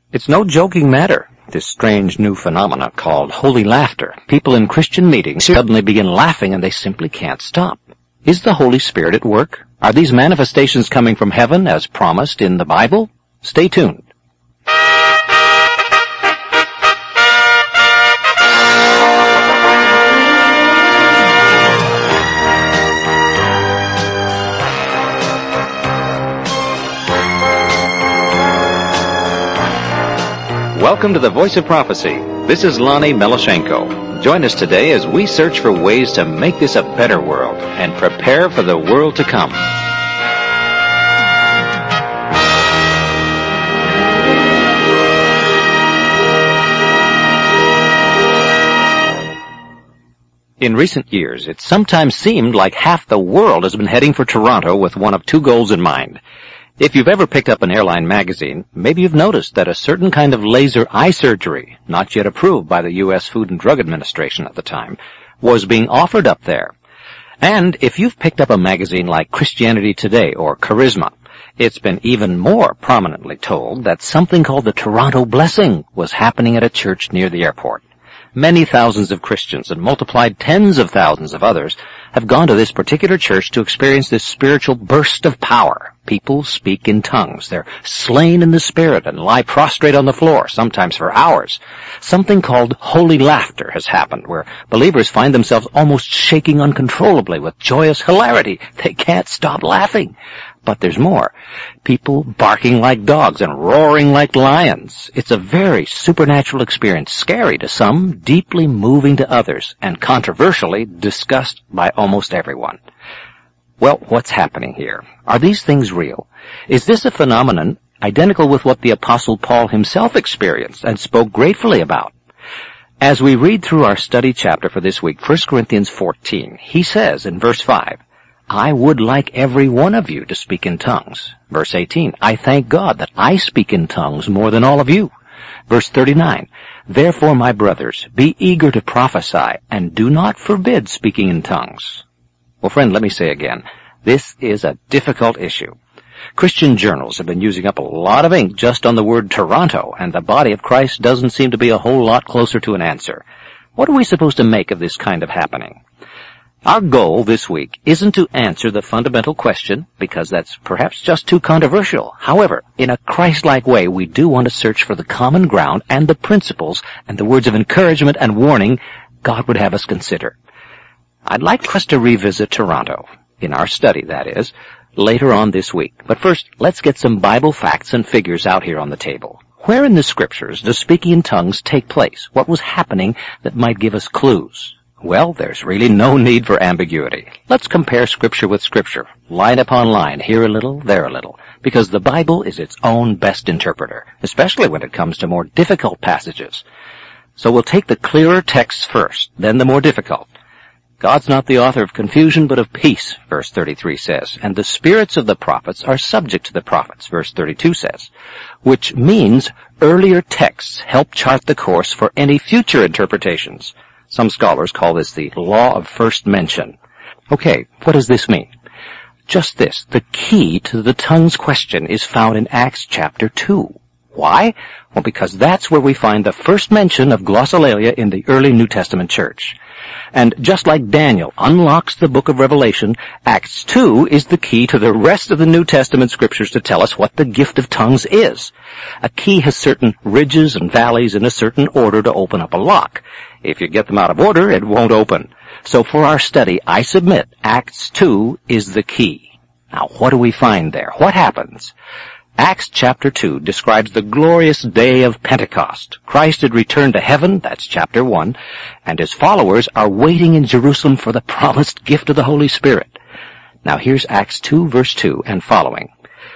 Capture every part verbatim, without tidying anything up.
It's no joking matter, this strange new phenomena called holy laughter. People in Christian meetings suddenly begin laughing and they simply can't stop. Is the Holy Spirit at work? Are these manifestations coming from heaven as promised in the Bible? Stay tuned. Welcome to the Voice of Prophecy. This is Lonnie Melashenko. Join us today as we search for ways to make this a better world and prepare for the world to come. In recent years, it sometimes seemed like half the world has been heading for Toronto with one of two goals in mind. If you've ever picked up an airline magazine, maybe you've noticed that a certain kind of laser eye surgery, not yet approved by the U S Food and Drug Administration at the time, was being offered up there. And if you've picked up a magazine like Christianity Today or Charisma, it's been even more prominently told that something called the Toronto Blessing was happening at a church near the airport. Many thousands of Christians and multiplied tens of thousands of others have gone to this particular church to experience this spiritual burst of power. People speak in tongues. They're slain in the Spirit and lie prostrate on the floor, sometimes for hours. Something called holy laughter has happened, where believers find themselves almost shaking uncontrollably with joyous hilarity. They can't stop laughing. But there's more. People barking like dogs and roaring like lions. It's a very supernatural experience, scary to some, deeply moving to others, and controversially discussed by almost everyone. Well, what's happening here? Are these things real? Is this a phenomenon identical with what the Apostle Paul himself experienced and spoke gratefully about? As we read through our study chapter for this week, First Corinthians fourteen, he says in verse five, I would like every one of you to speak in tongues. Verse eighteen, I thank God that I speak in tongues more than all of you. Verse thirty-nine, therefore, my brothers, be eager to prophesy, and do not forbid speaking in tongues. Well, friend, let me say again, this is a difficult issue. Christian journals have been using up a lot of ink just on the word Toronto, and the body of Christ doesn't seem to be a whole lot closer to an answer. What are we supposed to make of this kind of happening? Our goal this week isn't to answer the fundamental question, because that's perhaps just too controversial. However, in a Christ-like way, we do want to search for the common ground and the principles and the words of encouragement and warning God would have us consider. I'd like us to revisit Toronto, in our study, that is, later on this week. But first, let's get some Bible facts and figures out here on the table. Where in the Scriptures does speaking in tongues take place? What was happening that might give us clues? Well, there's really no need for ambiguity. Let's compare Scripture with Scripture, line upon line, here a little, there a little, because the Bible is its own best interpreter, especially when it comes to more difficult passages. So we'll take the clearer texts first, then the more difficult. God's not the author of confusion, but of peace, verse thirty-three says, and the spirits of the prophets are subject to the prophets, verse thirty-two says, which means earlier texts help chart the course for any future interpretations. Some scholars call this the law of first mention. Okay, what does this mean? Just this, the key to the tongues question is found in Acts chapter two. Why? Well, because that's where we find the first mention of glossolalia in the early New Testament church. And just like Daniel unlocks the book of Revelation, Acts two is the key to the rest of the New Testament scriptures to tell us what the gift of tongues is. A key has certain ridges and valleys in a certain order to open up a lock. If you get them out of order, it won't open. So for our study, I submit Acts two is the key. Now, what do we find there? What happens? Acts chapter two describes the glorious day of Pentecost. Christ had returned to heaven, that's chapter one, and his followers are waiting in Jerusalem for the promised gift of the Holy Spirit. Now here's Acts two verse two and following.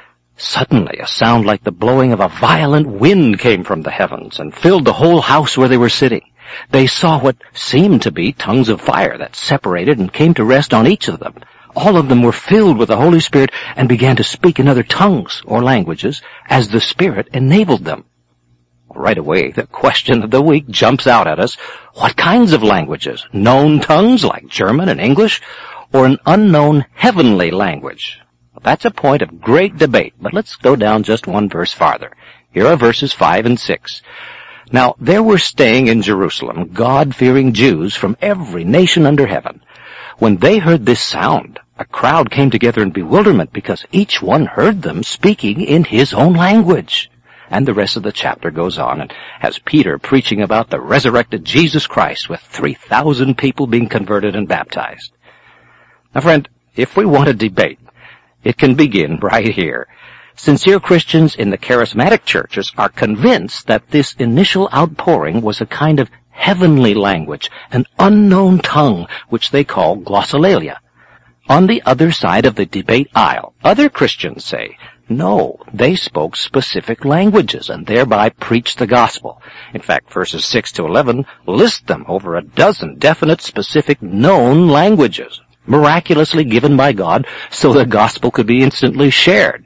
Suddenly a sound like the blowing of a violent wind came from the heavens and filled the whole house where they were sitting. They saw what seemed to be tongues of fire that separated and came to rest on each of them. All of them were filled with the Holy Spirit and began to speak in other tongues or languages as the Spirit enabled them. Right away, the question of the week jumps out at us. What kinds of languages? Known tongues like German and English, or an unknown heavenly language? Well, that's a point of great debate, but let's go down just one verse farther. Here are verses five and six. Now there were staying in Jerusalem God-fearing Jews from every nation under heaven. When they heard this sound, a crowd came together in bewilderment because each one heard them speaking in his own language. And the rest of the chapter goes on and has Peter preaching about the resurrected Jesus Christ with three thousand people being converted and baptized. Now, friend, if we want a debate, it can begin right here. Sincere Christians in the charismatic churches are convinced that this initial outpouring was a kind of heavenly language, an unknown tongue, which they call glossolalia. On the other side of the debate aisle, other Christians say, no, they spoke specific languages and thereby preached the gospel. In fact, verses six to eleven list them, over a dozen definite, specific, known languages, miraculously given by God so the gospel could be instantly shared.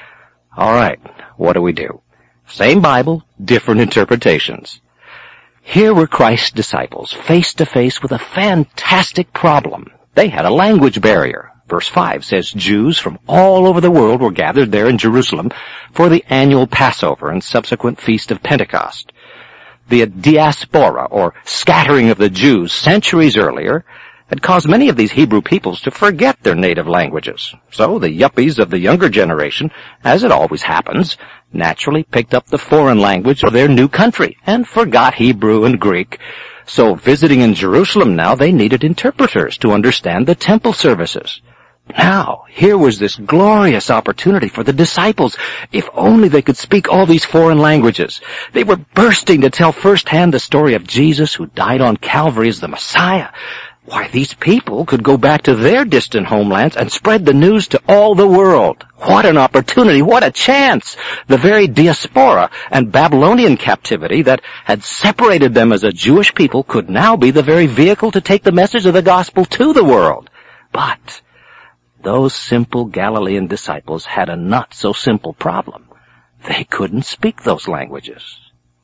All right, what do we do? Same Bible, different interpretations. Here were Christ's disciples face to face with a fantastic problem. They had a language barrier. Verse five says Jews from all over the world were gathered there in Jerusalem for the annual Passover and subsequent Feast of Pentecost. The diaspora, or scattering of the Jews centuries earlier, had caused many of these Hebrew peoples to forget their native languages. So the yuppies of the younger generation, as it always happens, naturally picked up the foreign language of their new country and forgot Hebrew and Greek. So visiting in Jerusalem now, they needed interpreters to understand the temple services. Now, here was this glorious opportunity for the disciples. If only they could speak all these foreign languages. They were bursting to tell firsthand the story of Jesus who died on Calvary as the Messiah. Why, these people could go back to their distant homelands and spread the news to all the world. What an opportunity, what a chance! The very diaspora and Babylonian captivity that had separated them as a Jewish people could now be the very vehicle to take the message of the gospel to the world. But those simple Galilean disciples had a not-so-simple problem. They couldn't speak those languages.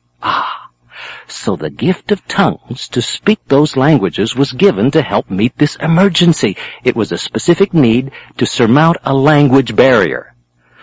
Ah! So the gift of tongues to speak those languages was given to help meet this emergency. It was a specific need to surmount a language barrier.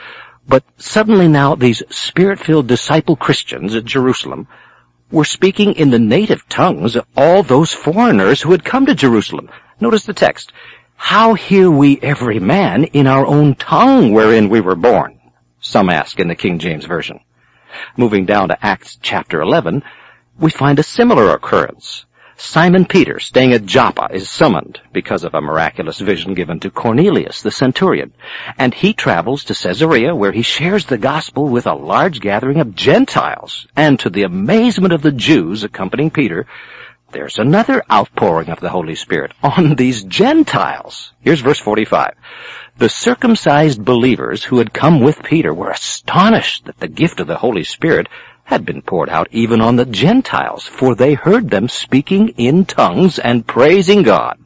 But suddenly now these spirit-filled disciple Christians at Jerusalem were speaking in the native tongues of all those foreigners who had come to Jerusalem. Notice the text. How hear we every man in our own tongue wherein we were born? Some ask in the King James Version. Moving down to Acts chapter eleven, we find a similar occurrence. Simon Peter, staying at Joppa, is summoned because of a miraculous vision given to Cornelius, the centurion, and he travels to Caesarea, where he shares the gospel with a large gathering of Gentiles. And to the amazement of the Jews accompanying Peter, there's another outpouring of the Holy Spirit on these Gentiles. Here's verse forty-five. The circumcised believers who had come with Peter were astonished that the gift of the Holy Spirit had been poured out even on the Gentiles, for they heard them speaking in tongues and praising God.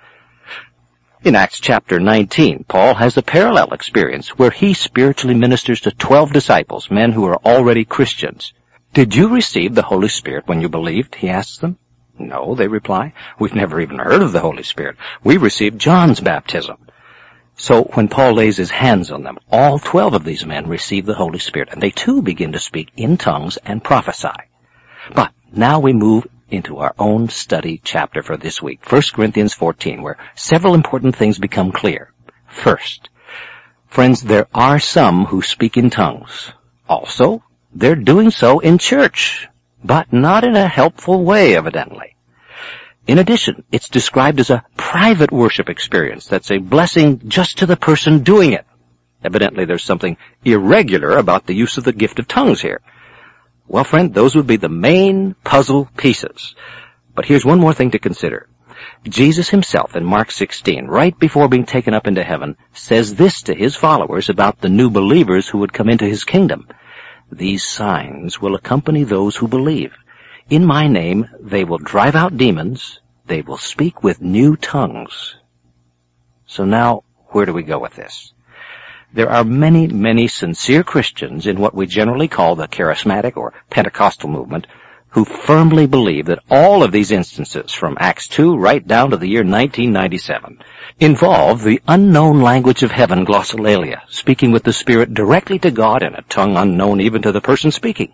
In Acts chapter nineteen, Paul has a parallel experience where he spiritually ministers to twelve disciples, men who are already Christians. Did you receive the Holy Spirit when you believed? He asks them. No, they reply. We've never even heard of the Holy Spirit. We received John's baptism. So when Paul lays his hands on them, all twelve of these men receive the Holy Spirit, and they too begin to speak in tongues and prophesy. But now we move into our own study chapter for this week, First Corinthians fourteen, where several important things become clear. First, friends, there are some who speak in tongues. Also, they're doing so in church, but not in a helpful way, evidently. In addition, it's described as a private worship experience that's a blessing just to the person doing it. Evidently, there's something irregular about the use of the gift of tongues here. Well, friend, those would be the main puzzle pieces. But here's one more thing to consider. Jesus himself in Mark sixteen, right before being taken up into heaven, says this to his followers about the new believers who would come into his kingdom. These signs will accompany those who believe. In my name they will drive out demons. They will speak with new tongues. So now, where do we go with this? There are many, many sincere Christians in what we generally call the charismatic or Pentecostal movement who firmly believe that all of these instances, from Acts two right down to the year nineteen ninety-seven, involve the unknown language of heaven, glossolalia, speaking with the Spirit directly to God in a tongue unknown even to the person speaking.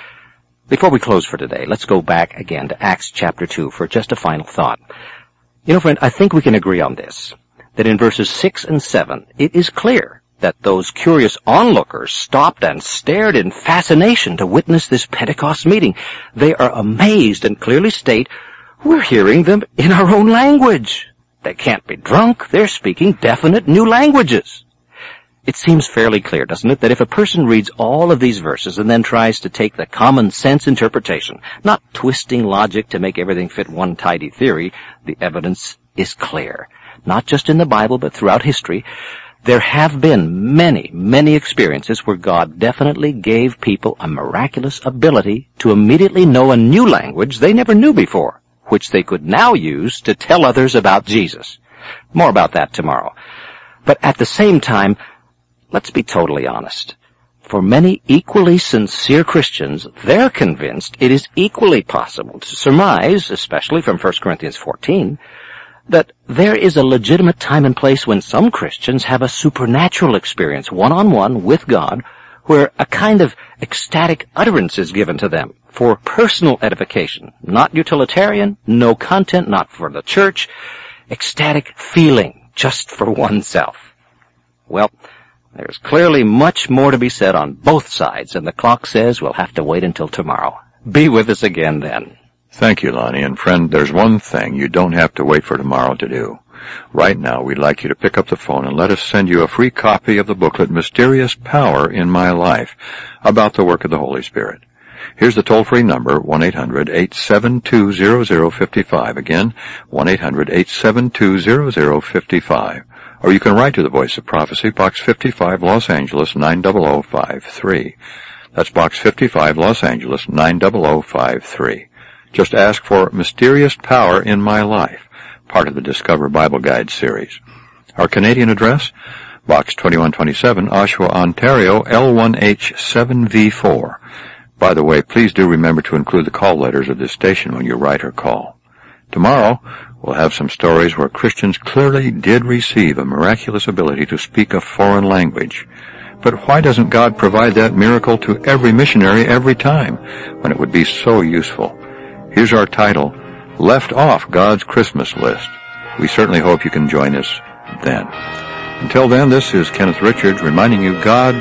Before we close for today, let's go back again to Acts chapter two for just a final thought. You know, friend, I think we can agree on this, that in verses six and seven, it is clear that those curious onlookers stopped and stared in fascination to witness this Pentecost meeting. They are amazed and clearly state, we're hearing them in our own language. They can't be drunk. They're speaking definite new languages. It seems fairly clear, doesn't it, that if a person reads all of these verses and then tries to take the common sense interpretation, not twisting logic to make everything fit one tidy theory, the evidence is clear. Not just in the Bible, but throughout history, there have been many, many experiences where God definitely gave people a miraculous ability to immediately know a new language they never knew before, which they could now use to tell others about Jesus. More about that tomorrow. But at the same time, let's be totally honest. For many equally sincere Christians, they're convinced it is equally possible to surmise, especially from First Corinthians fourteen, that there is a legitimate time and place when some Christians have a supernatural experience one-on-one with God, where a kind of ecstatic utterance is given to them for personal edification, not utilitarian, no content, not for the church, ecstatic feeling just for oneself. Well, there's clearly much more to be said on both sides, and the clock says we'll have to wait until tomorrow. Be with us again then. Thank you, Lonnie. And friend, there's one thing you don't have to wait for tomorrow to do. Right now, we'd like you to pick up the phone and let us send you a free copy of the booklet, Mysterious Power in My Life, about the work of the Holy Spirit. Here's the toll-free number, one eight hundred eight seven two zero zero five five. Again, one eight hundred eight seven two zero zero five five. Or you can write to the Voice of Prophecy, Box fifty-five, Los Angeles, nine zero zero five three. That's Box fifty-five, Los Angeles, nine zero zero five three. Just ask for Mysterious Power in My Life, part of the Discover Bible Guide series. Our Canadian address, Box twenty-one twenty-seven, Oshawa, Ontario, L one H seven V four. By the way, please do remember to include the call letters of this station when you write or call. Tomorrow, we'll have some stories where Christians clearly did receive a miraculous ability to speak a foreign language. But why doesn't God provide that miracle to every missionary every time, when it would be so useful? Here's our title, Left Off God's Christmas List. We certainly hope you can join us then. Until then, this is Kenneth Richards reminding you God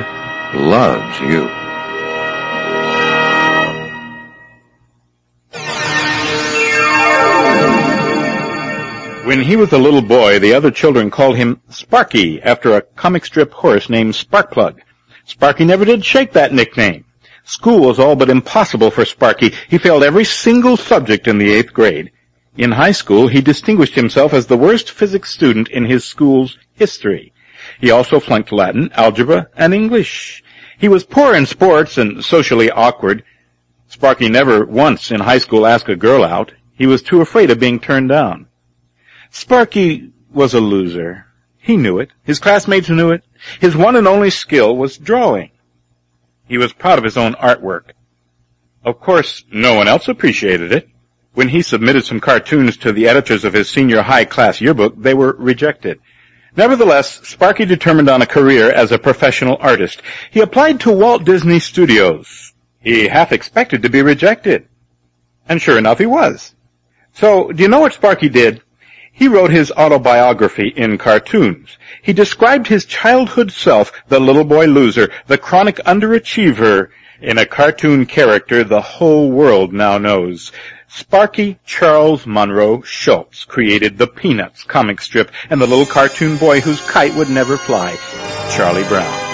loves you. When he was a little boy, the other children called him Sparky, after a comic strip horse named Sparkplug. Sparky never did shake that nickname. School was all but impossible for Sparky. He failed every single subject in the eighth grade. In high school, he distinguished himself as the worst physics student in his school's history. He also flunked Latin, algebra, and English. He was poor in sports and socially awkward. Sparky never once in high school asked a girl out. He was too afraid of being turned down. Sparky was a loser. He knew it. His classmates knew it. His one and only skill was drawing. He was proud of his own artwork. Of course, no one else appreciated it. When he submitted some cartoons to the editors of his senior high class yearbook, they were rejected. Nevertheless, Sparky determined on a career as a professional artist. He applied to Walt Disney Studios. He half expected to be rejected. And sure enough, he was. So, do you know what Sparky did? He wrote his autobiography in cartoons. He described his childhood self, the little boy loser, the chronic underachiever, in a cartoon character the whole world now knows. Sparky Charles Monroe Schultz created the Peanuts comic strip and the little cartoon boy whose kite would never fly, Charlie Brown.